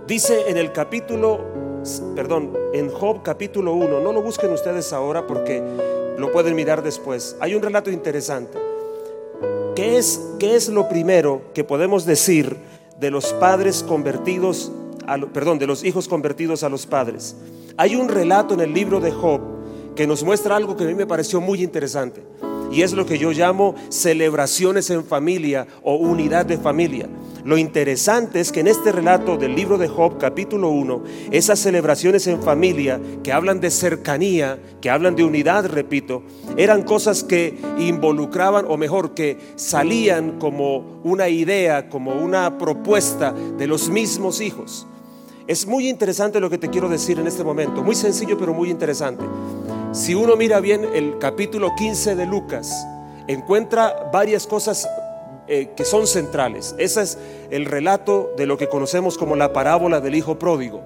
Dice en en Job capítulo 1, no lo busquen ustedes ahora porque lo pueden mirar después. Hay un relato interesante. ¿Qué es lo primero que podemos decir de los padres convertidos, de los hijos convertidos a los padres? Hay un relato en el libro de Job que nos muestra algo que a mí me pareció muy interesante, y es lo que yo llamo celebraciones en familia o unidad de familia. Lo interesante es que en este relato del libro de Job capítulo 1, esas celebraciones en familia que hablan de cercanía, que hablan de unidad, repito, eran cosas que involucraban, o mejor, que salían como una idea, como una propuesta de los mismos hijos. Es muy interesante lo que te quiero decir en este momento, muy sencillo pero muy interesante. Si uno mira bien el capítulo 15 de Lucas, encuentra varias cosas que son centrales. Ese es el relato de lo que conocemos como la parábola del hijo pródigo.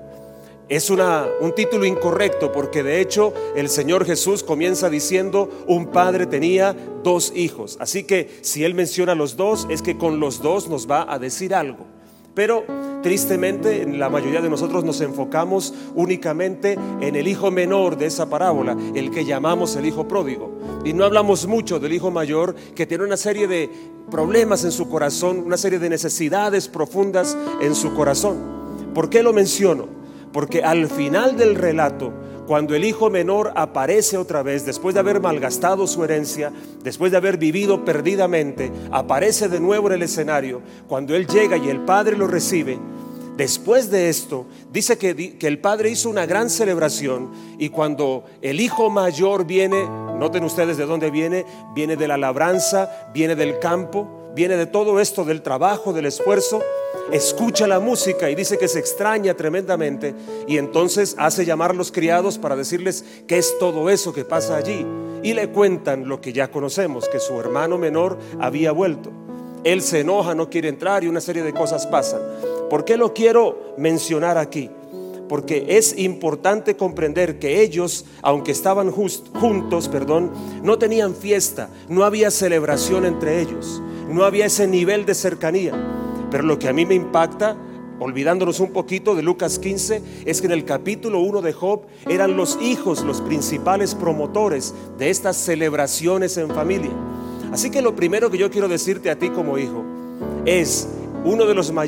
Es un título incorrecto, porque de hecho el Señor Jesús comienza diciendo: un padre tenía 2 hijos. Así que si Él menciona los 2, es que con los 2 nos va a decir algo. Pero tristemente la mayoría de nosotros nos enfocamos únicamente en el hijo menor de esa parábola, el que llamamos el hijo pródigo, y no hablamos mucho del hijo mayor, que tiene una serie de problemas en su corazón, una serie de necesidades profundas en su corazón. ¿Por qué lo menciono? Porque al final del relato, cuando el hijo menor aparece otra vez, después de haber malgastado su herencia, después de haber vivido perdidamente, aparece de nuevo en el escenario. Cuando él llega y el padre lo recibe, después de esto, dice que el padre hizo una gran celebración. Y cuando el hijo mayor viene, noten ustedes de dónde viene de la labranza, viene del campo, viene de todo esto, del trabajo, del esfuerzo. Escucha la música y dice que se extraña tremendamente, y entonces hace llamar a los criados para decirles qué es todo eso que pasa allí, y le cuentan lo que ya conocemos, que su hermano menor había vuelto. Él se enoja, no quiere entrar, y una serie de cosas pasan. ¿Por qué lo quiero mencionar aquí? Porque es importante comprender que ellos, aunque estaban juntos, no tenían fiesta, no había celebración entre ellos, no había ese nivel de cercanía. Pero lo que a mí me impacta, olvidándonos un poquito de Lucas 15, es que en el capítulo 1 de Job eran los hijos los principales promotores de estas celebraciones en familia. Así que lo primero que yo quiero decirte a ti como hijo es: una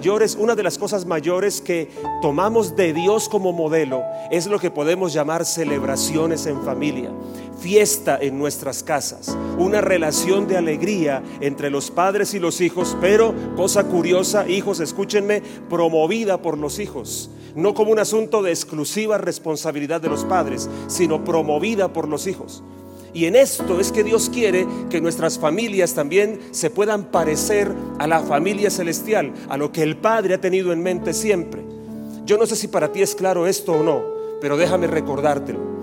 de las cosas mayores que tomamos de Dios como modelo es lo que podemos llamar celebraciones en familia, fiesta en nuestras casas, una relación de alegría entre los padres y los hijos, pero cosa curiosa, hijos, escúchenme, promovida por los hijos, no como un asunto de exclusiva responsabilidad de los padres, sino promovida por los hijos. Y en esto es que Dios quiere que nuestras familias también se puedan parecer a la familia celestial, a lo que el Padre ha tenido en mente siempre. Yo no sé si para ti es claro esto o no, pero déjame recordártelo.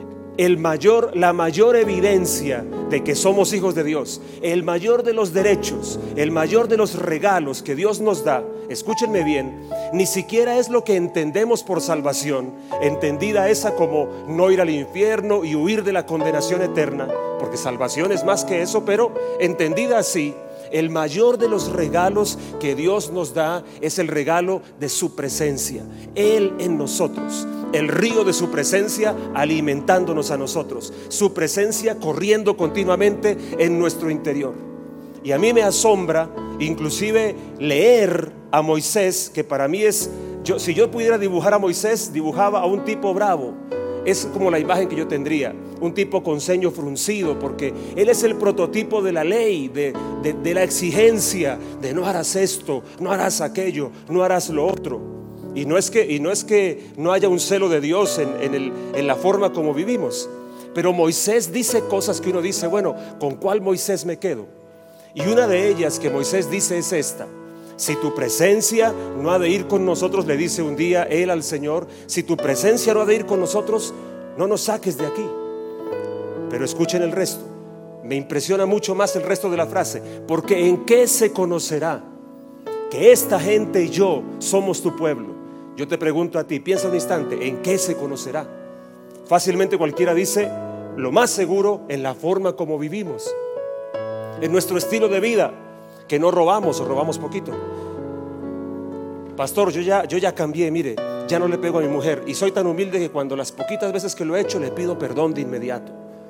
La mayor evidencia de que somos hijos de Dios, el mayor de los derechos, el mayor de los regalos que Dios nos da, escúchenme bien, ni siquiera es lo que entendemos por salvación, entendida esa como no ir al infierno y huir de la condenación eterna, porque salvación es más que eso, pero entendida así, el mayor de los regalos que Dios nos da es el regalo de su presencia, Él en nosotros, el río de su presencia alimentándonos a nosotros, su presencia corriendo continuamente en nuestro interior. Y a mí me asombra inclusive leer a Moisés, que para mí si yo pudiera dibujar a Moisés, dibujaba a un tipo bravo. Es como la imagen que yo tendría, un tipo con ceño fruncido, porque él es el prototipo de la ley, de la exigencia, de no harás esto, no harás aquello, no harás lo otro. Y no es que no haya un celo de Dios en la forma como vivimos, pero Moisés dice cosas que uno dice: bueno, ¿con cuál Moisés me quedo? Y una de ellas que Moisés dice es esta: si tu presencia no ha de ir con nosotros, le dice un día él al Señor, si tu presencia no ha de ir con nosotros, no nos saques de aquí. Pero escuchen el resto, me impresiona mucho más el resto de la frase: porque ¿en qué se conocerá que esta gente y yo somos tu pueblo? Yo te pregunto a ti, piensa un instante, ¿en qué se conocerá? Fácilmente cualquiera dice: lo más seguro, en la forma como vivimos, en nuestro estilo de vida, que no robamos o robamos poquito. Pastor, yo ya cambié, mire, ya no le pego a mi mujer y soy tan humilde que cuando las poquitas veces que lo he hecho le pido perdón de inmediato.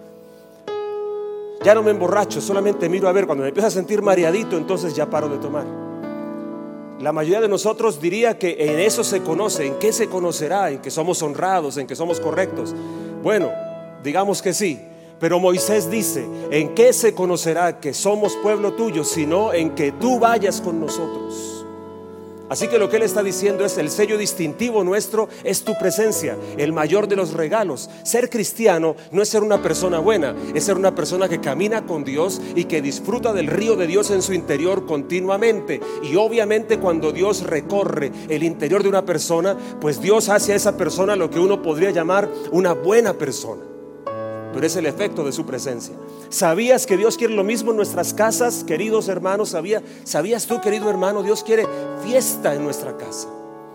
Ya no me emborracho, solamente miro a ver, cuando me empiezo a sentir mareadito, entonces ya paro de tomar. La mayoría de nosotros diría que en eso se conoce. ¿En qué se conocerá? En que somos honrados, en que somos correctos. Bueno, digamos que sí, pero Moisés dice: ¿en qué se conocerá que somos pueblo tuyo? Sino en que tú vayas con nosotros. Así que lo que él está diciendo es: el sello distintivo nuestro es tu presencia, el mayor de los regalos. Ser cristiano no es ser una persona buena, es ser una persona que camina con Dios y que disfruta del río de Dios en su interior continuamente. Y obviamente cuando Dios recorre el interior de una persona, pues Dios hace a esa persona lo que uno podría llamar una buena persona. Pero es el efecto de su presencia. ¿Sabías que Dios quiere lo mismo en nuestras casas, queridos hermanos? ¿Sabías tú, querido hermano? Dios quiere fiesta en nuestra casa,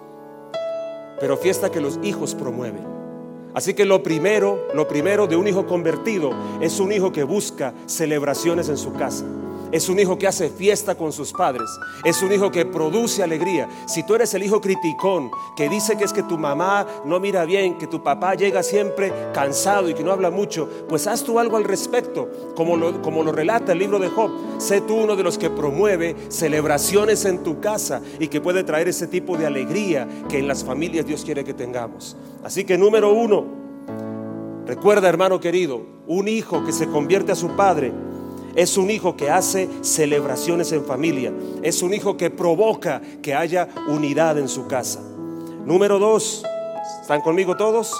pero fiesta que los hijos promueven. Así que lo primero de un hijo convertido es un hijo que busca celebraciones en su casa. Es un hijo que hace fiesta con sus padres. Es un hijo que produce alegría. Si tú eres el hijo criticón, que dice que es que tu mamá no mira bien, que tu papá llega siempre cansado y que no habla mucho, pues haz tú algo al respecto, como lo relata el libro de Job. Sé tú uno de los que promueve celebraciones en tu casa y que puede traer ese tipo de alegría que en las familias Dios quiere que tengamos. Así que número 1, recuerda, hermano querido, un hijo que se convierte a su padre es un hijo que hace celebraciones en familia. Es un hijo que provoca que haya unidad en su casa. Número 2, ¿están conmigo todos?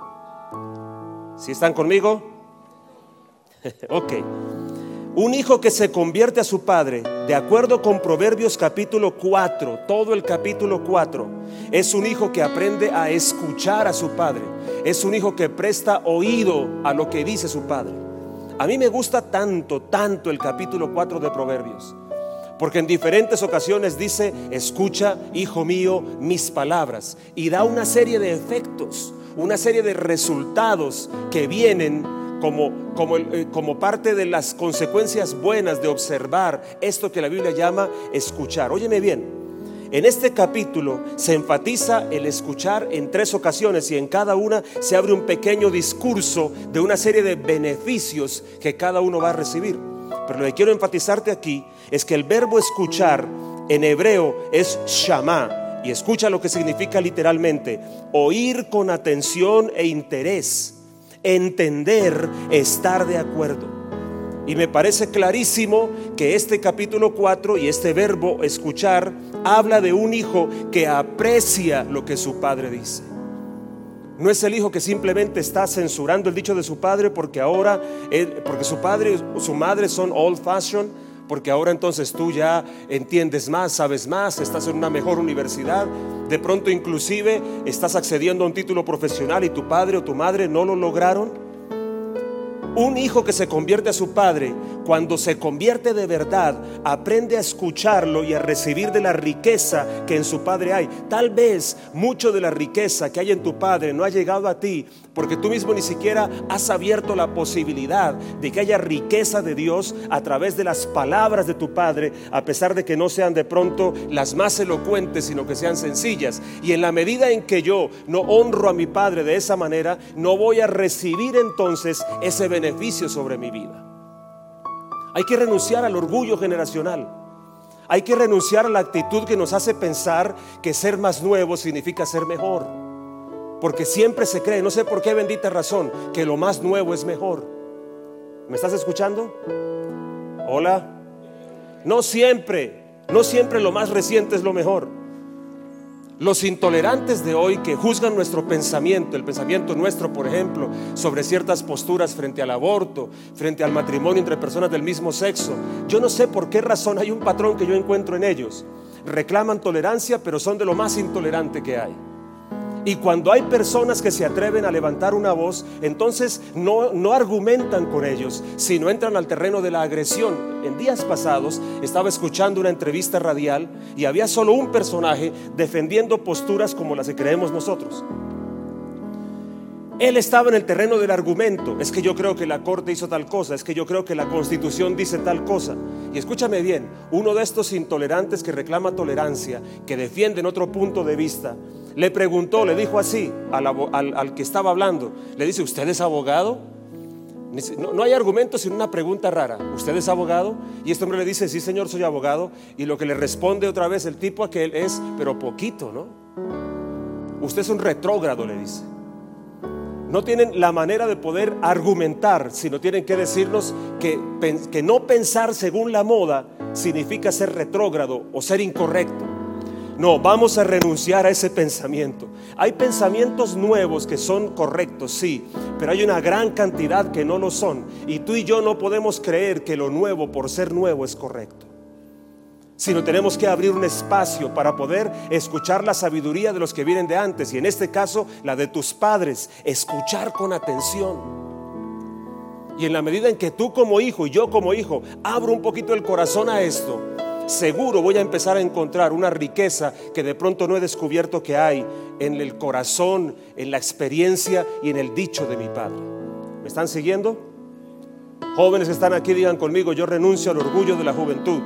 ¿Sí están conmigo? Ok. Un hijo que se convierte a su padre, de acuerdo con Proverbios capítulo 4, todo el capítulo 4, es un hijo que aprende a escuchar a su padre. Es un hijo que presta oído a lo que dice su padre. A mí me gusta tanto el capítulo 4 de Proverbios, porque en diferentes ocasiones dice: escucha, hijo mío, mis palabras, y da una serie de efectos, una serie de resultados que vienen como parte de las consecuencias buenas de observar esto que la Biblia llama escuchar. Óyeme bien, en este capítulo se enfatiza el escuchar en 3 ocasiones y en cada una se abre un pequeño discurso de una serie de beneficios que cada uno va a recibir. Pero lo que quiero enfatizarte aquí es que el verbo escuchar en hebreo es shamá, y escucha lo que significa literalmente: oír con atención e interés, entender, estar de acuerdo. Y me parece clarísimo que este capítulo 4 y este verbo escuchar habla de un hijo que aprecia lo que su padre dice. No es el hijo que simplemente está censurando el dicho de su padre porque su padre o su madre son old fashion, porque ahora entonces tú ya entiendes más, sabes más, estás en una mejor universidad, de pronto inclusive estás accediendo a un título profesional y tu padre o tu madre no lo lograron. Un hijo que se convierte a su padre, cuando se convierte de verdad, aprende a escucharlo y a recibir de la riqueza que en su padre hay. Tal vez mucho de la riqueza que hay en tu padre no ha llegado a ti porque tú mismo ni siquiera has abierto la posibilidad de que haya riqueza de Dios a través de las palabras de tu padre, a pesar de que no sean de pronto las más elocuentes, sino que sean sencillas. Y en la medida en que yo no honro a mi padre de esa manera, no voy a recibir entonces ese beneficio sobre mi vida. Hay que renunciar al orgullo generacional. Hay que renunciar a la actitud que nos hace pensar que ser más nuevo significa ser mejor, porque siempre se cree, no sé por qué bendita razón, que lo más nuevo es mejor. ¿Me estás escuchando? Hola. No siempre lo más reciente es lo mejor. Los intolerantes de hoy que juzgan nuestro pensamiento, el pensamiento nuestro, por ejemplo, sobre ciertas posturas frente al aborto, frente al matrimonio entre personas del mismo sexo, yo no sé por qué razón, hay un patrón que yo encuentro en ellos. Reclaman tolerancia, pero son de lo más intolerante que hay. Y cuando hay personas que se atreven a levantar una voz, entonces no argumentan con ellos, sino entran al terreno de la agresión. En días pasados estaba escuchando una entrevista radial y había solo un personaje defendiendo posturas como las que creemos nosotros. Él estaba en el terreno del argumento. Es que yo creo que la corte hizo tal cosa, es que yo creo que la constitución dice tal cosa. Y escúchame bien, uno de estos intolerantes que reclama tolerancia, que defienden otro punto de vista, le preguntó, le dijo así al que estaba hablando, le dice: ¿usted es abogado? No hay argumento sino una pregunta rara. ¿Usted es abogado? Y este hombre le dice: sí, señor, soy abogado. Y lo que le responde otra vez el tipo aquel es: pero poquito, ¿no? Usted es un retrógrado, le dice. No tienen la manera de poder argumentar, sino tienen que decirnos que no pensar según la moda significa ser retrógrado o ser incorrecto. No, vamos a renunciar a ese pensamiento. Hay pensamientos nuevos que son correctos, sí, pero hay una gran cantidad que no lo son. Y tú y yo no podemos creer que lo nuevo por ser nuevo es correcto, sino tenemos que abrir un espacio para poder escuchar la sabiduría de los que vienen de antes, y en este caso la de tus padres. Escuchar con atención. Y en la medida en que tú como hijo y yo como hijo abro un poquito el corazón a esto, seguro voy a empezar a encontrar una riqueza que de pronto no he descubierto que hay en el corazón, en la experiencia y en el dicho de mi padre. ¿Me están siguiendo? Jóvenes que están aquí, digan conmigo: yo renuncio al orgullo de la juventud.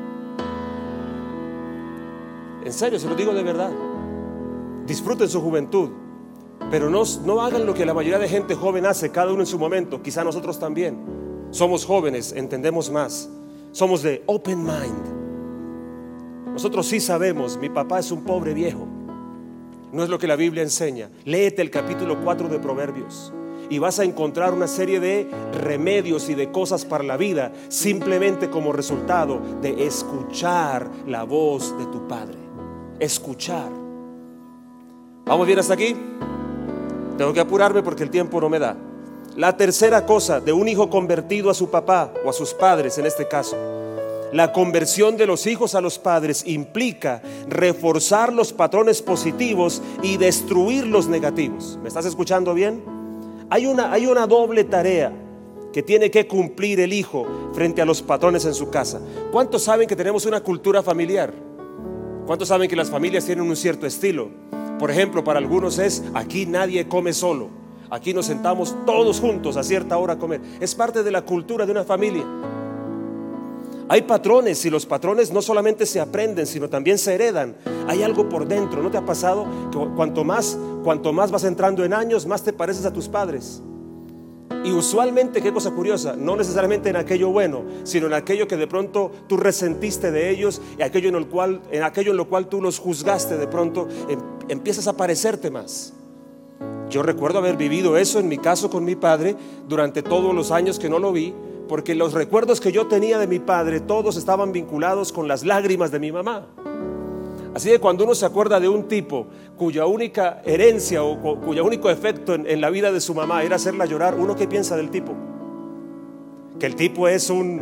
En serio, se lo digo de verdad. Disfruten su juventud, pero no hagan lo que la mayoría de gente joven hace, cada uno en su momento. Quizá nosotros también somos jóvenes, entendemos más, somos de open mind. Nosotros sí sabemos, mi papá es un pobre viejo. No es lo que la Biblia enseña. Léete el capítulo 4 de Proverbios y vas a encontrar una serie de remedios y de cosas para la vida, simplemente como resultado de escuchar la voz de tu padre. Escuchar. ¿Vamos bien hasta aquí? Tengo que apurarme porque el tiempo no me da. La tercera cosa de un hijo convertido a su papá o a sus padres, en este caso, la conversión de los hijos a los padres implica reforzar los patrones positivos y destruir los negativos. ¿Me estás escuchando bien? Hay una doble tarea que tiene que cumplir el hijo frente a los patrones en su casa. ¿Cuántos saben que tenemos una cultura familiar? ¿Cuántos saben que las familias tienen un cierto estilo? Por ejemplo, para algunos es: aquí nadie come solo, aquí nos sentamos todos juntos a cierta hora a comer. Es parte de la cultura de una familia. Hay patrones, y los patrones no solamente se aprenden, sino también se heredan. Hay algo por dentro. ¿No te ha pasado que cuanto más vas entrando en años, más te pareces a tus padres? Y usualmente, qué cosa curiosa, no necesariamente en aquello bueno, sino en aquello que de pronto tú resentiste de ellos, y aquello en lo cual tú los juzgaste, de pronto empiezas a parecerte más. Yo recuerdo haber vivido eso en mi caso con mi padre durante todos los años que no lo vi, porque los recuerdos que yo tenía de mi padre todos estaban vinculados con las lágrimas de mi mamá. Así que cuando uno se acuerda de un tipo cuya única herencia o cuyo único efecto en la vida de su mamá era hacerla llorar, ¿uno qué piensa del tipo? Que el tipo es una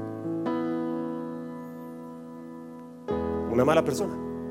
mala persona.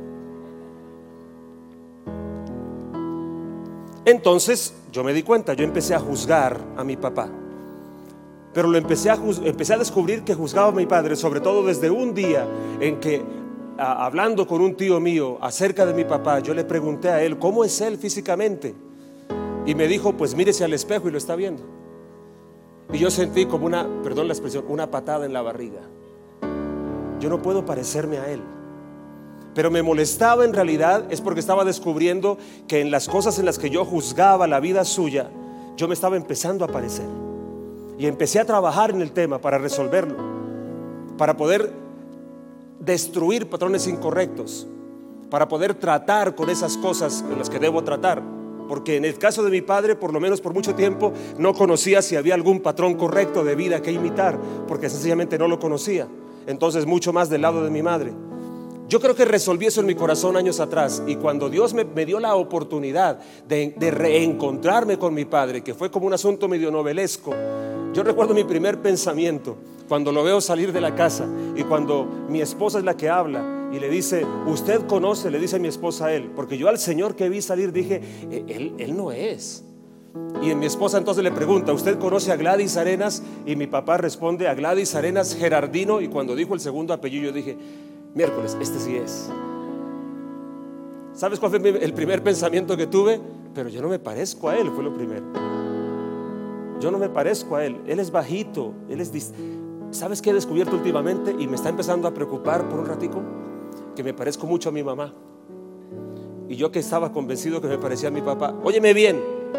Entonces yo me di cuenta, yo empecé a juzgar a mi papá. Pero lo empecé a descubrir que juzgaba a mi padre, sobre todo desde un día en que, hablando con un tío mío acerca de mi papá, yo le pregunté a él: ¿cómo es él físicamente? Y me dijo: pues mírese al espejo y lo está viendo. Y yo sentí como perdón la expresión, una patada en la barriga. Yo no puedo parecerme a él. Pero me molestaba, en realidad es porque estaba descubriendo que en las cosas en las que yo juzgaba la vida suya, yo me estaba empezando a parecer. Y empecé a trabajar en el tema para resolverlo, para poder destruir patrones incorrectos, para poder tratar con esas cosas con las que debo tratar. Porque en el caso de mi padre, por lo menos por mucho tiempo, no conocía si había algún patrón correcto de vida que imitar, porque sencillamente no lo conocía. Entonces mucho más del lado de mi madre. Yo creo que resolví eso en mi corazón años atrás, y cuando Dios me dio la oportunidad de reencontrarme con mi padre, que fue como un asunto medio novelesco, yo recuerdo mi primer pensamiento cuando lo veo salir de la casa, y cuando mi esposa es la que habla y le dice: usted conoce, le dice mi esposa a él, porque yo al señor que vi salir dije: él no es. Y mi esposa entonces le pregunta: ¿usted conoce a Gladys Arenas? Y mi papá responde: a Gladys Arenas Gerardino. Y cuando dijo el segundo apellido, yo dije: miércoles, este sí es. ¿Sabes cuál fue el primer pensamiento que tuve? pero yo no me parezco a él, fue lo primero. Yo no me parezco a él. Él es bajito, ¿sabes qué he descubierto últimamente? Y me está empezando a preocupar por un ratico, que me parezco mucho a mi mamá. Y yo que estaba convencido que me parecía a mi papá. Óyeme bien,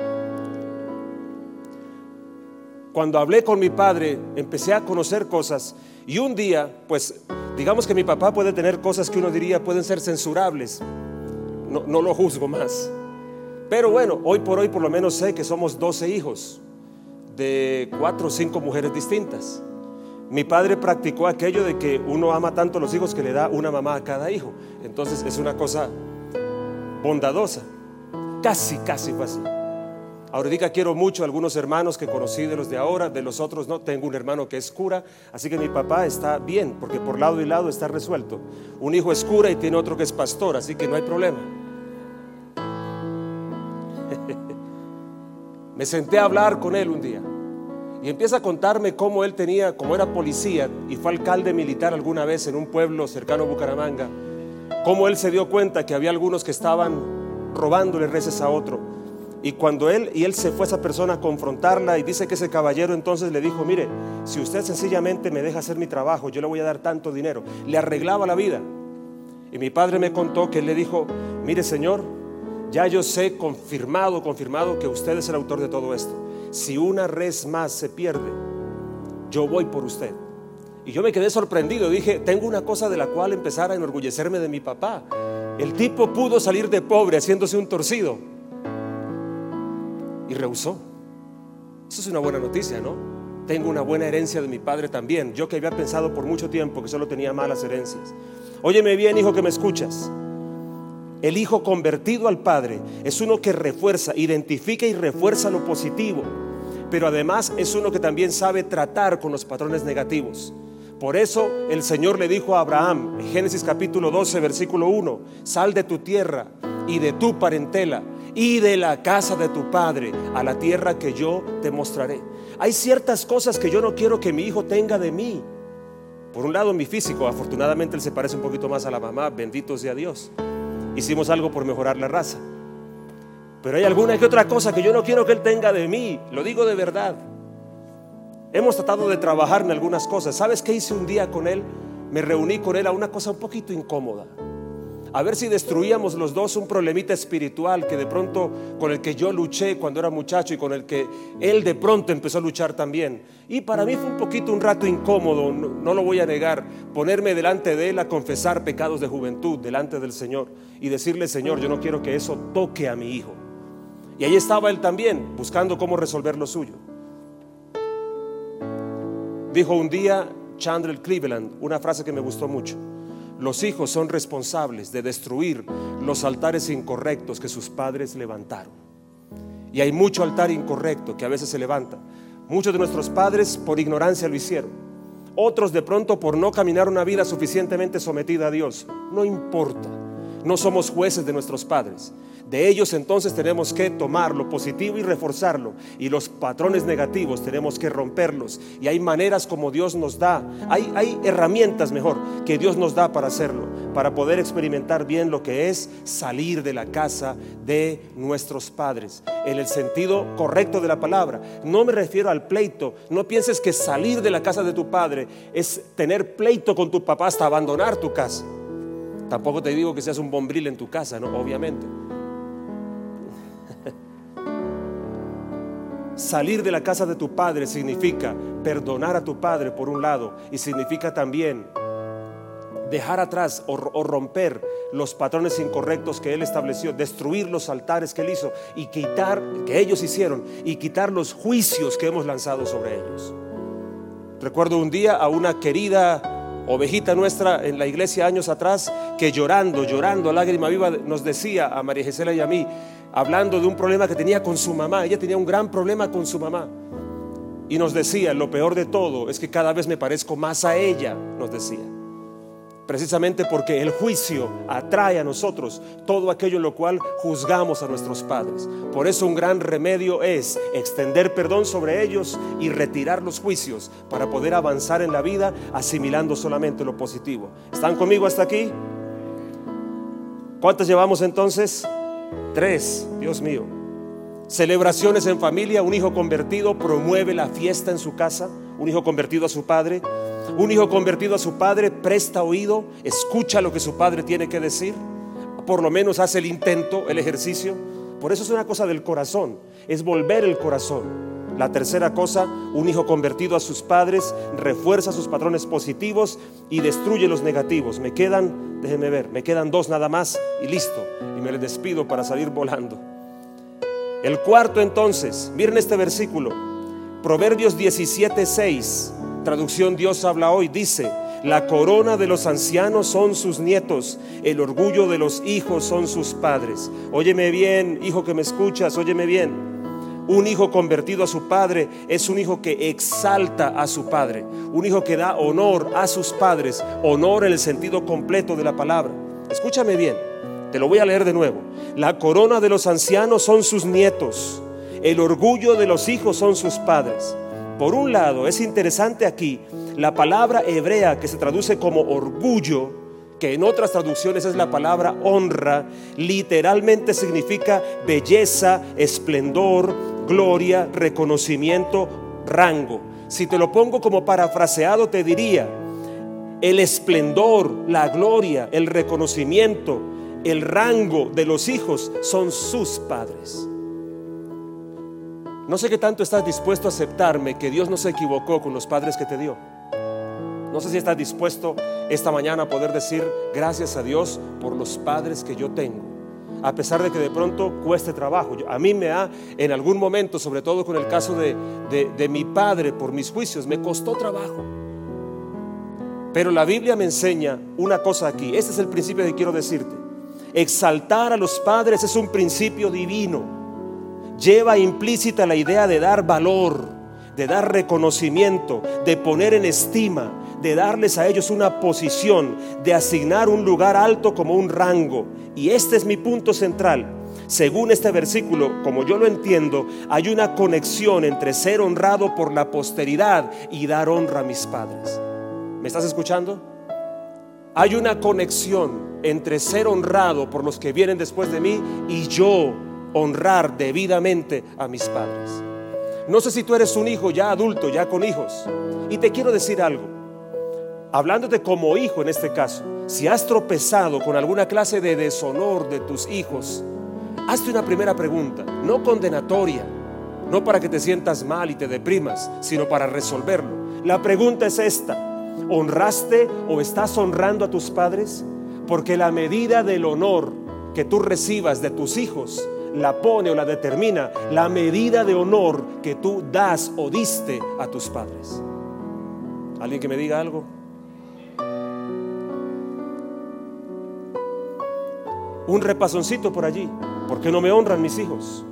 cuando hablé con mi padre empecé a conocer cosas. Y un día, pues digamos que mi papá puede tener cosas que uno diría pueden ser censurables. No lo juzgo más. Pero bueno, hoy por hoy por lo menos sé que somos 12 hijos de 4 o 5 mujeres distintas. Mi padre practicó aquello de que uno ama tanto a los hijos que le da una mamá a cada hijo. Entonces es una cosa bondadosa. Casi fue así. Ahorita quiero mucho a algunos hermanos que conocí de los de ahora, de los otros no. Tengo un hermano que es cura, así que mi papá está bien, porque por lado y lado está resuelto. Un hijo es cura y tiene otro que es pastor, así que no hay problema. Me senté a hablar con él un día y empieza a contarme cómo él tenía, como era policía y fue alcalde militar alguna vez en un pueblo cercano a Bucaramanga, cómo él se dio cuenta que había algunos que estaban robándole reses a otro. Y cuando él se fue a esa persona a confrontarla, y dice que ese caballero entonces le dijo: mire, si usted sencillamente me deja hacer mi trabajo, yo le voy a dar tanto dinero. Le arreglaba la vida. Y mi padre me contó que él le dijo: mire señor, ya yo sé confirmado que usted es el autor de todo esto. Si una res más se pierde, yo voy por usted. Y yo me quedé sorprendido. Dije: tengo una cosa de la cual empezar a enorgullecerme de mi papá. El tipo pudo salir de pobre haciéndose un torcido y rehusó. Eso es una buena noticia, ¿no? Tengo una buena herencia de mi padre también. Yo que había pensado por mucho tiempo que solo tenía malas herencias. Óyeme bien, hijo que me escuchas. El hijo convertido al padre es uno que refuerza, identifica y refuerza lo positivo, pero además es uno que también sabe tratar con los patrones negativos. Por eso el Señor le dijo a Abraham en Génesis capítulo 12 versículo 1: sal de tu tierra y de tu parentela y de la casa de tu padre a la tierra que yo te mostraré. Hay ciertas cosas que yo no quiero que mi hijo tenga de mí. Por un lado, mi físico, afortunadamente él se parece un poquito más a la mamá, bendito sea Dios. Hicimos algo por mejorar la raza. Pero hay alguna que otra cosa que yo no quiero que él tenga de mí. Lo digo de verdad. Hemos tratado de trabajar en algunas cosas. ¿Sabes qué hice un día con él? Me reuní con él a una cosa un poquito incómoda, a ver si destruíamos los dos un problemita espiritual que de pronto, con el que yo luché cuando era muchacho y con el que él de pronto empezó a luchar también. Y para mí fue un rato incómodo, no lo voy a negar, ponerme delante de él a confesar pecados de juventud delante del Señor y decirle: Señor, yo no quiero que eso toque a mi hijo. Y ahí estaba él también, buscando cómo resolver lo suyo. Dijo un día Chandler Cleveland una frase que me gustó mucho: los hijos son responsables de destruir los altares incorrectos que sus padres levantaron. Y hay mucho altar incorrecto que a veces se levanta. Muchos de nuestros padres por ignorancia lo hicieron, otros de pronto por no caminar una vida suficientemente sometida a Dios. No importa, no somos jueces de nuestros padres. De ellos entonces tenemos que tomar lo positivo y reforzarlo, y los patrones negativos tenemos que romperlos. Y hay maneras como Dios nos da, hay herramientas mejor que Dios nos da para hacerlo, para poder experimentar bien lo que es salir de la casa de nuestros padres, en el sentido correcto de la palabra. No me refiero al pleito. No pienses que salir de la casa de tu padre es tener pleito con tu papá hasta abandonar tu casa. Tampoco te digo que seas un bombril en tu casa, no, obviamente. Salir de la casa de tu padre significa perdonar a tu padre por un lado, y significa también dejar atrás o romper los patrones incorrectos que él estableció, destruir los altares que él hizo y quitar, que ellos hicieron, y quitar los juicios que hemos lanzado sobre ellos. Recuerdo un día a una querida ovejita nuestra en la iglesia años atrás, que llorando a lágrima viva nos decía a María Gisela y a mí, hablando de un problema que tenía con su mamá. Ella tenía un gran problema con su mamá y nos decía: lo peor de todo es que cada vez me parezco más a ella, nos decía. Precisamente porque el juicio atrae a nosotros todo aquello en lo cual juzgamos a nuestros padres. Por eso un gran remedio es extender perdón sobre ellos y retirar los juicios, para poder avanzar en la vida asimilando solamente lo positivo. ¿Están conmigo hasta aquí? ¿Cuántas llevamos entonces? 3, Dios mío. Celebraciones en familia. Un hijo convertido promueve la fiesta en su casa. Un hijo convertido a su padre. Un hijo convertido a su padre presta oído, escucha lo que su padre tiene que decir. Por lo menos hace el intento, el ejercicio. Por eso es una cosa del corazón, es volver el corazón. La tercera cosa, un hijo convertido a sus padres refuerza sus patrones positivos y destruye los negativos. Me quedan, déjenme ver, me quedan 2 nada más y listo. Y me les despido para salir volando. El cuarto entonces, miren este versículo, Proverbios 17:6, traducción Dios habla hoy, dice: la corona de los ancianos son sus nietos, el orgullo de los hijos son sus padres. Óyeme bien, hijo que me escuchas, óyeme bien. Un hijo convertido a su padre es un hijo que exalta a su padre, un hijo que da honor a sus padres, honor en el sentido completo de la palabra. Escúchame bien, te lo voy a leer de nuevo. La corona de los ancianos son sus nietos, el orgullo de los hijos son sus padres. Por un lado, es interesante aquí la palabra hebrea que se traduce como orgullo, que en otras traducciones es la palabra honra, literalmente significa belleza, esplendor, gloria, reconocimiento, rango. Si te lo pongo como parafraseado, te diría: el esplendor, la gloria, el reconocimiento, el rango de los hijos son sus padres. No sé qué tanto estás dispuesto a aceptarme que Dios no se equivocó con los padres que te dio. No sé si estás dispuesto esta mañana a poder decir: gracias a Dios por los padres que yo tengo, a pesar de que de pronto cueste trabajo. A mí me ha, en algún momento, sobre todo con el caso de mi padre, por mis juicios, me costó trabajo. Pero la Biblia me enseña una cosa aquí. Este es el principio que quiero decirte. Exaltar a los padres es un principio divino. Lleva implícita la idea de dar valor, de dar reconocimiento, de poner en estima, de darles a ellos una posición, de asignar un lugar alto como un rango. Y este es mi punto central. Según este versículo, como yo lo entiendo, hay una conexión entre ser honrado por la posteridad y dar honra a mis padres. ¿Me estás escuchando? Hay una conexión entre ser honrado por los que vienen después de mí y yo honrar debidamente a mis padres. No sé si tú eres un hijo ya adulto, ya con hijos, y te quiero decir algo, hablándote como hijo en este caso. Si has tropezado con alguna clase de deshonor de tus hijos, hazte una primera pregunta, no condenatoria, no para que te sientas mal y te deprimas, sino para resolverlo. La pregunta es esta: ¿honraste o estás honrando a tus padres? Porque la medida del honor que tú recibas de tus hijos la pone o la determina la medida de honor que tú das o diste a tus padres. ¿Alguien que me diga algo? Un repasoncito por allí. ¿Por qué no me honran mis hijos?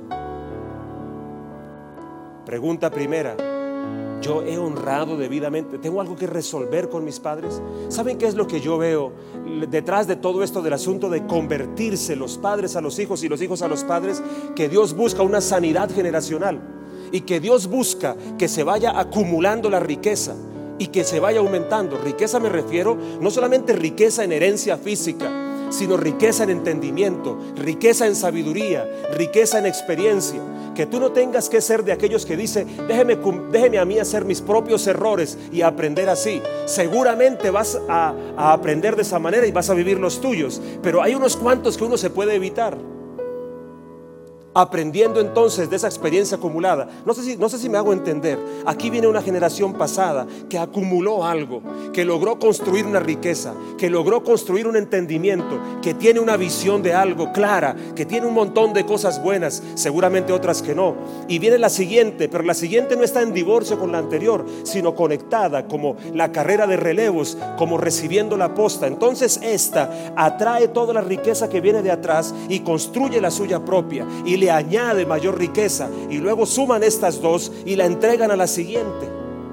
Pregunta primera: ¿yo he honrado debidamente? ¿Tengo algo que resolver con mis padres? ¿Saben qué es lo que yo veo detrás de todo esto del asunto de convertirse los padres a los hijos y los hijos a los padres? Que Dios busca una sanidad generacional y que Dios busca que se vaya acumulando la riqueza y que se vaya aumentando. Riqueza me refiero no solamente riqueza en herencia física, sino riqueza en entendimiento, riqueza en sabiduría, riqueza en experiencia. Que tú no tengas que ser de aquellos que dicen: déjeme a mí hacer mis propios errores y aprender así. Seguramente vas a aprender de esa manera y vas a vivir los tuyos, pero hay unos cuantos que uno se puede evitar, aprendiendo entonces de esa experiencia acumulada. No sé si me hago entender. Aquí viene una generación pasada que acumuló algo, que logró construir una riqueza, que logró construir un entendimiento, que tiene una visión de algo clara, que tiene un montón de cosas buenas, seguramente otras que no. Y viene la siguiente, pero la siguiente no está en divorcio con la anterior, sino conectada, como la carrera de relevos, como recibiendo la posta. Entonces esta atrae toda la riqueza que viene de atrás y construye la suya propia y le añade mayor riqueza, y luego suman estas dos y la entregan a la siguiente.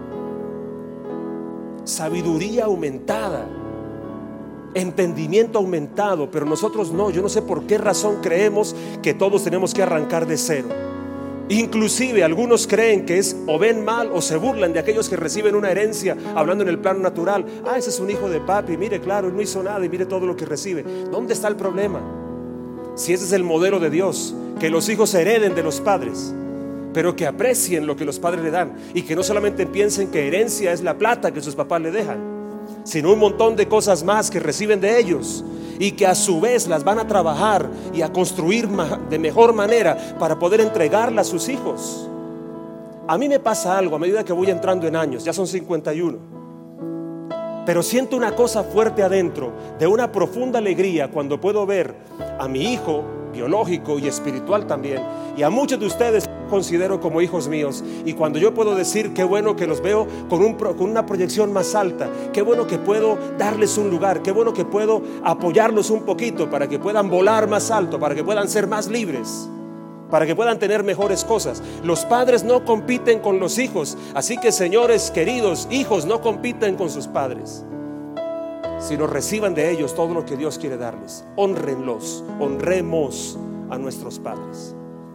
Sabiduría aumentada, entendimiento aumentado. Pero nosotros no. Yo no sé por qué razón creemos que todos tenemos que arrancar de cero. Inclusive algunos creen que es o ven mal o se burlan de aquellos que reciben una herencia, hablando en el plano natural. Ese es un hijo de papi, mire, claro, él no hizo nada y mire todo lo que recibe. ¿Dónde está el problema? Si ese es el modelo de Dios, que los hijos hereden de los padres, pero que aprecien lo que los padres le dan, y que no solamente piensen que herencia es la plata que sus papás le dejan, sino un montón de cosas más que reciben de ellos y que a su vez las van a trabajar y a construir de mejor manera para poder entregarla a sus hijos. A mí me pasa algo a medida que voy entrando en años, ya son 51, pero siento una cosa fuerte adentro, de una profunda alegría cuando puedo ver a mi hijo biológico y espiritual también, y a muchos de ustedes considero como hijos míos, y cuando yo puedo decir qué bueno que los veo con una proyección más alta, qué bueno que puedo darles un lugar, qué bueno que puedo apoyarlos un poquito para que puedan volar más alto, para que puedan ser más libres, para que puedan tener mejores cosas. Los padres no compiten con los hijos, así que, señores queridos, hijos no compiten con sus padres, sino reciban de ellos todo lo que Dios quiere darles. Honrenlos, honremos a nuestros padres.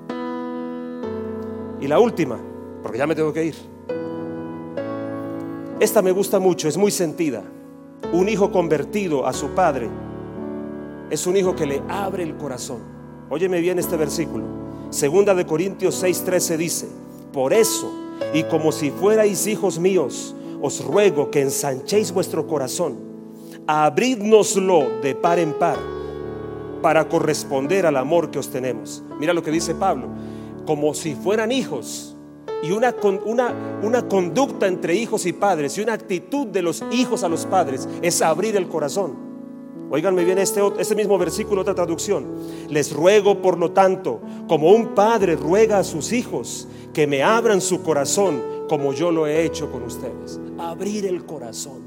Y la última, porque ya me tengo que ir, esta me gusta mucho, es muy sentida. Un hijo convertido a su padre es un hijo que le abre el corazón. Óyeme bien este versículo. Segunda de Corintios 6:13 dice: por eso, y como si fuerais hijos míos, os ruego que ensanchéis vuestro corazón, abrídnoslo de par en par, para corresponder al amor que os tenemos. Mira lo que dice Pablo: como si fueran hijos. Y una conducta entre hijos y padres, y una actitud de los hijos a los padres, es abrir el corazón. Óiganme bien este mismo versículo, otra traducción: les ruego por lo tanto, como un padre ruega a sus hijos, que me abran su corazón como yo lo he hecho con ustedes. Abrir el corazón.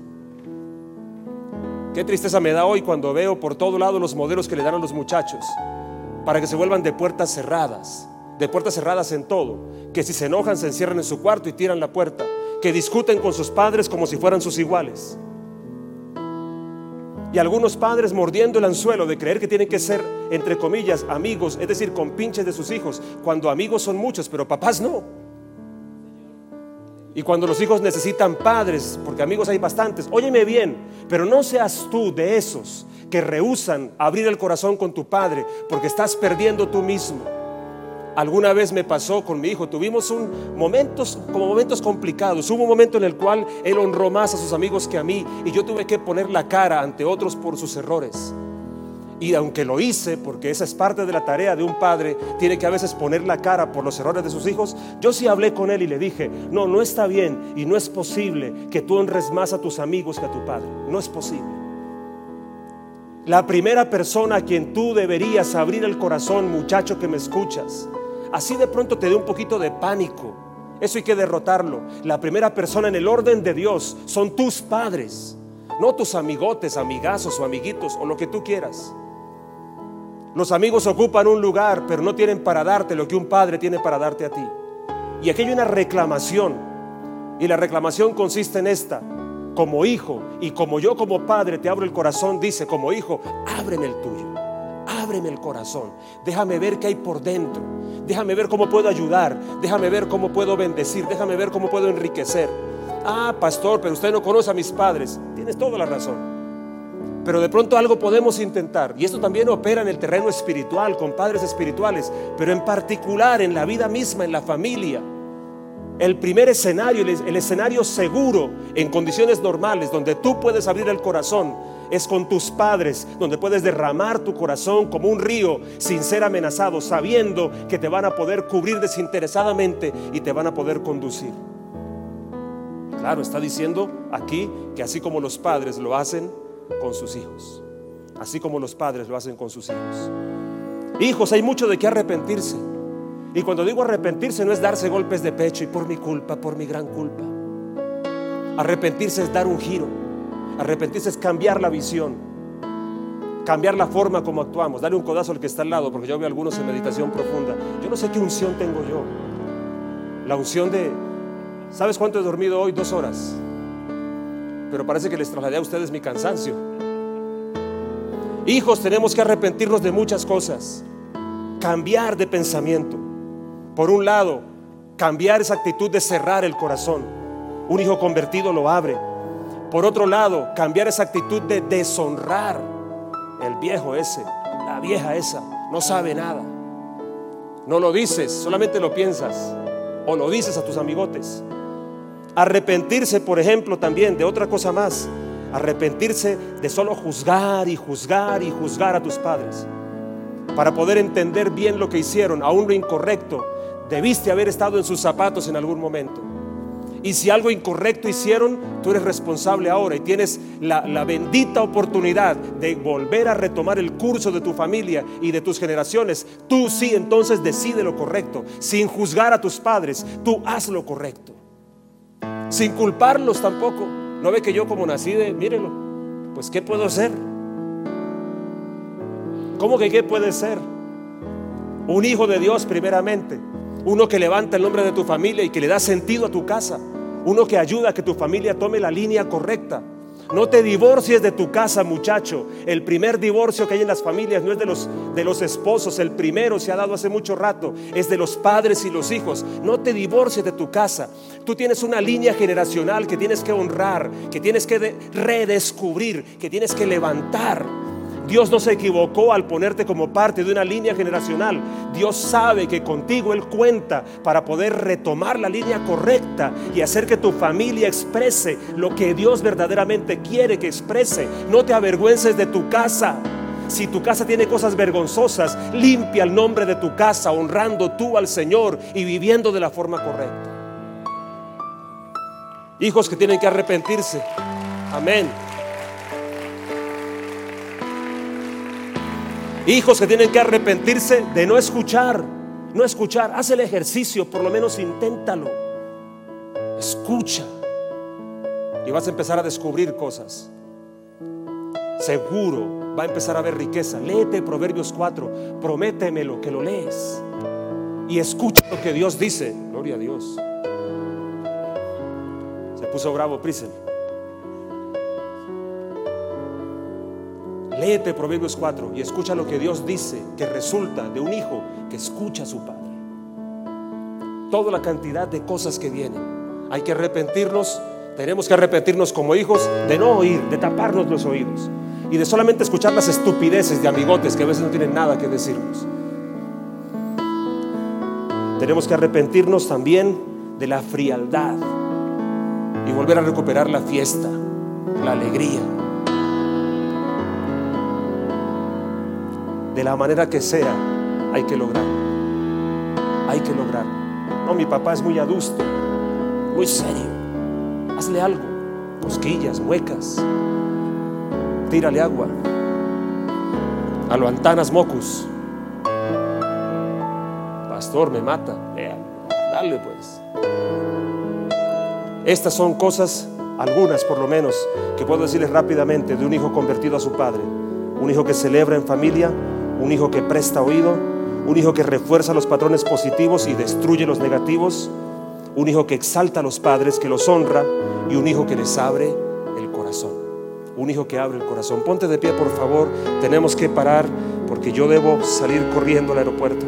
Qué tristeza me da hoy cuando veo por todo lado los modelos que le dan a los muchachos para que se vuelvan de puertas cerradas en todo, que si se enojan se encierran en su cuarto y tiran la puerta, que discuten con sus padres como si fueran sus iguales. Y algunos padres mordiendo el anzuelo de creer que tienen que ser, entre comillas, amigos, es decir, compinches de sus hijos, cuando amigos son muchos, pero papás no. Y cuando los hijos necesitan padres, porque amigos hay bastantes, óyeme bien, pero no seas tú de esos que rehúsan abrir el corazón con tu padre, porque estás perdiendo tú mismo. Alguna vez me pasó con mi hijo, tuvimos momentos complicados. Hubo un momento en el cual él honró más a sus amigos que a mí, y yo tuve que poner la cara ante otros por sus errores. Y aunque lo hice, porque esa es parte de la tarea de un padre, tiene que a veces poner la cara por los errores de sus hijos, yo sí hablé con él y le dije: no está bien y no es posible que tú honres más a tus amigos que a tu padre. No es posible. La primera persona a quien tú deberías abrir el corazón, muchacho que me escuchas, así de pronto te dé un poquito de pánico, eso hay que derrotarlo. La primera persona en el orden de Dios son tus padres, no tus amigotes, amigazos o amiguitos o lo que tú quieras. Los amigos ocupan un lugar, pero no tienen para darte lo que un padre tiene para darte a ti. Y aquí hay una reclamación, y la reclamación consiste en esta: como hijo, y como yo como padre te abro el corazón, dice, como hijo, ábreme el tuyo, ábreme el corazón, déjame ver qué hay por dentro, déjame ver cómo puedo ayudar, déjame ver cómo puedo bendecir, déjame ver cómo puedo enriquecer. Ah, pastor, pero usted no conoce a mis padres. Tienes toda la razón, pero de pronto algo podemos intentar, y esto también opera en el terreno espiritual, con padres espirituales, pero en particular en la vida misma, en la familia. El primer escenario, el escenario seguro en condiciones normales, donde tú puedes abrir el corazón, es con tus padres, donde puedes derramar tu corazón como un río sin ser amenazado, sabiendo que te van a poder cubrir desinteresadamente y te van a poder conducir. Claro, está diciendo aquí que así como los padres lo hacen con sus hijos, así como los padres lo hacen con sus hijos. Hijos, hay mucho de qué arrepentirse. Y cuando digo arrepentirse, no es darse golpes de pecho y por mi culpa, por mi gran culpa. Arrepentirse es dar un giro. Arrepentirse es cambiar la visión, cambiar la forma como actuamos. Dale un codazo al que está al lado, porque yo veo a algunos en meditación profunda. Yo no sé qué unción tengo yo. La unción de... ¿Sabes cuánto he dormido hoy? 2 horas. Pero parece que les trasladé a ustedes mi cansancio. Hijos, tenemos que arrepentirnos de muchas cosas. Cambiar de pensamiento. Por un lado, cambiar esa actitud de cerrar el corazón. Un hijo convertido lo abre. Por otro lado, cambiar esa actitud de deshonrar el viejo ese, la vieja esa no sabe nada. No lo dices, solamente lo piensas, o lo dices a tus amigotes. Arrepentirse, por ejemplo, también de otra cosa más. Arrepentirse de solo juzgar y juzgar y juzgar a tus padres. Para poder entender bien lo que hicieron, aún lo incorrecto, debiste haber estado en sus zapatos en algún momento. Y si algo incorrecto hicieron, tú eres responsable ahora y tienes la bendita oportunidad de volver a retomar el curso de tu familia y de tus generaciones. Tú sí, entonces decide lo correcto, sin juzgar a tus padres. Tú haz lo correcto, sin culparlos tampoco. No ve que yo como nací de, mírelo, pues ¿qué puedo hacer? ¿Cómo que qué puede ser? Un hijo de Dios primeramente, uno que levanta el nombre de tu familia y que le da sentido a tu casa, uno que ayuda a que tu familia tome la línea correcta. No te divorcies de tu casa, muchacho. El primer divorcio que hay en las familias no es de los esposos. El primero se ha dado hace mucho rato, es de los padres y los hijos. No te divorcies de tu casa. Tú tienes una línea generacional que tienes que honrar, que tienes que redescubrir, que tienes que levantar. Dios no se equivocó al ponerte como parte de una línea generacional. Dios sabe que contigo Él cuenta para poder retomar la línea correcta y hacer que tu familia exprese lo que Dios verdaderamente quiere que exprese. No te avergüences de tu casa. Si tu casa tiene cosas vergonzosas, limpia el nombre de tu casa, honrando tú al Señor y viviendo de la forma correcta. Hijos que tienen que arrepentirse. Amén. Hijos que tienen que arrepentirse de no escuchar. No escuchar. Haz el ejercicio, por lo menos inténtalo. Escucha y vas a empezar a descubrir cosas. Seguro va a empezar a haber riqueza. Léete Proverbios 4. Prométemelo que lo lees y escucha lo que Dios dice. Gloria a Dios. Se puso bravo Priscil. Léete Proverbios 4 y escucha lo que Dios dice, que resulta de un hijo que escucha a su padre. Toda la cantidad de cosas que vienen. Hay que arrepentirnos. Tenemos que arrepentirnos como hijos de no oír, de taparnos los oídos y de solamente escuchar las estupideces de amigotes que a veces no tienen nada que decirnos. Tenemos que arrepentirnos también de la frialdad y volver a recuperar la fiesta, la alegría. De la manera que sea, hay que lograrlo. Hay que lograrlo. No, mi papá es muy adusto, muy serio. Hazle algo, cosquillas, muecas, tírale agua, a lo Antanas Mocus. Pastor, me mata. Dale pues. Estas son cosas, algunas por lo menos, que puedo decirles rápidamente de un hijo convertido a su padre. Un hijo que celebra en familia, un hijo que presta oído, un hijo que refuerza los patrones positivos y destruye los negativos, un hijo que exalta a los padres, que los honra, y un hijo que les abre el corazón. Un hijo que abre el corazón. Ponte de pie, por favor. Tenemos que parar porque yo debo salir corriendo al aeropuerto.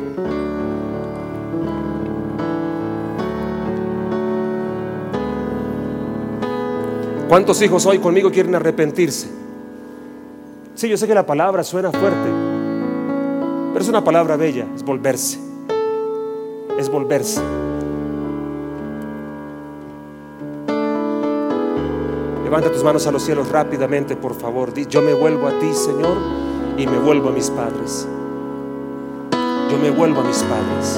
¿Cuántos hijos hoy conmigo quieren arrepentirse? Sí, yo sé que la palabra suena fuerte, pero es una palabra bella. Es volverse. Es volverse. Levanta tus manos a los cielos rápidamente, por favor. Di: yo me vuelvo a ti, Señor, y me vuelvo a mis padres. Yo me vuelvo a mis padres.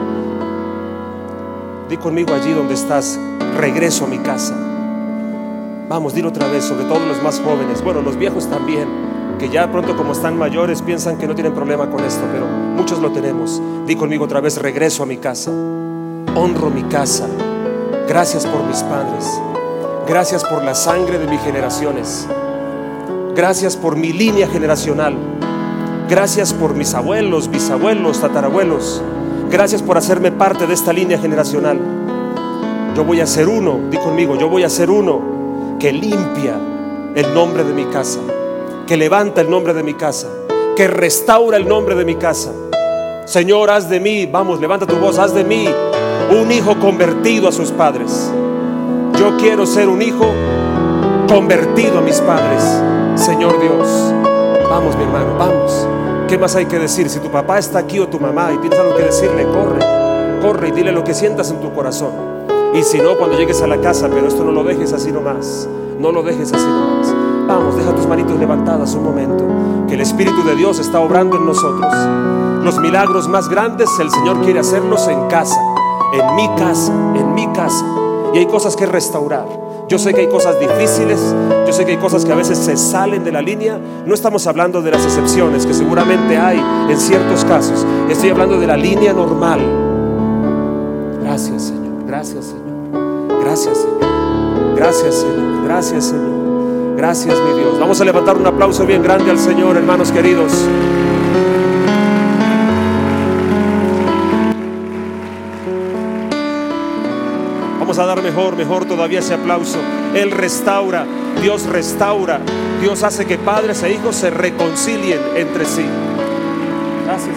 Di conmigo allí donde estás: regreso a mi casa. Vamos, dilo otra vez, sobre todo los más jóvenes. Bueno, los viejos también, que ya pronto, como están mayores, piensan que no tienen problema con esto, pero muchos lo tenemos. Di conmigo otra vez: regreso a mi casa. Honro mi casa. Gracias por mis padres. Gracias por la sangre de mis generaciones. Gracias por mi línea generacional. Gracias por mis abuelos, bisabuelos, tatarabuelos. Gracias por hacerme parte de esta línea generacional. Yo voy a ser uno, di conmigo, yo voy a ser uno que limpia el nombre de mi casa, que levanta el nombre de mi casa, que restaura el nombre de mi casa. Señor, haz de mí, vamos, levanta tu voz, haz de mí un hijo convertido a sus padres. Yo quiero ser un hijo convertido a mis padres, Señor Dios. Vamos, mi hermano, vamos. ¿Qué más hay que decir? Si tu papá está aquí o tu mamá y tienes algo que decirle, corre y dile lo que sientas en tu corazón. Y si no, cuando llegues a la casa, pero esto no lo dejes así nomás. No lo dejes así nomás. Vamos, deja tus manitos levantadas un momento, que el Espíritu de Dios está obrando en nosotros. Los milagros más grandes el Señor quiere hacerlos en casa, en mi casa, en mi casa. Y hay cosas que restaurar. Yo sé que hay cosas difíciles, yo sé que hay cosas que a veces se salen de la línea. No estamos hablando de las excepciones, que seguramente hay en ciertos casos. Estoy hablando de la línea normal. Gracias, Señor, gracias, Señor. Gracias, Señor. Gracias, Señor. Gracias, Señor. Gracias, mi Dios. Vamos a levantar un aplauso bien grande al Señor, hermanos queridos. Vamos a dar mejor todavía ese aplauso. Él restaura, Dios restaura. Dios hace que padres e hijos se reconcilien entre sí. Gracias.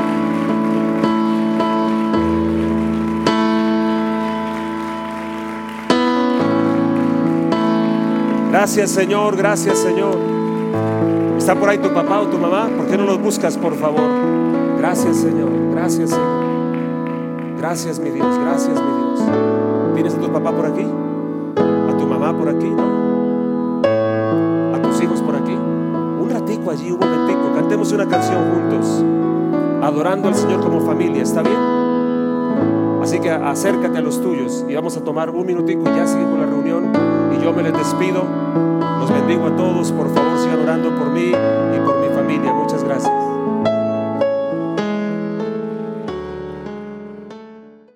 Gracias, Señor, gracias, Señor. ¿Está por ahí tu papá o tu mamá? ¿Por qué no los buscas, por favor? Gracias, Señor, gracias, Señor. Gracias, mi Dios, gracias, mi Dios. ¿Tienes a tu papá por aquí? ¿A tu mamá por aquí? ¿No? ¿A tus hijos por aquí? Un ratico allí, un momentico. Cantemos una canción juntos, adorando al Señor como familia. ¿Está bien? Así que acércate a los tuyos y vamos a tomar un minutico y ya sigue con la reunión. Y yo me les despido. Los bendigo a todos. Por favor, sigan orando por mí y por mi familia. Muchas gracias.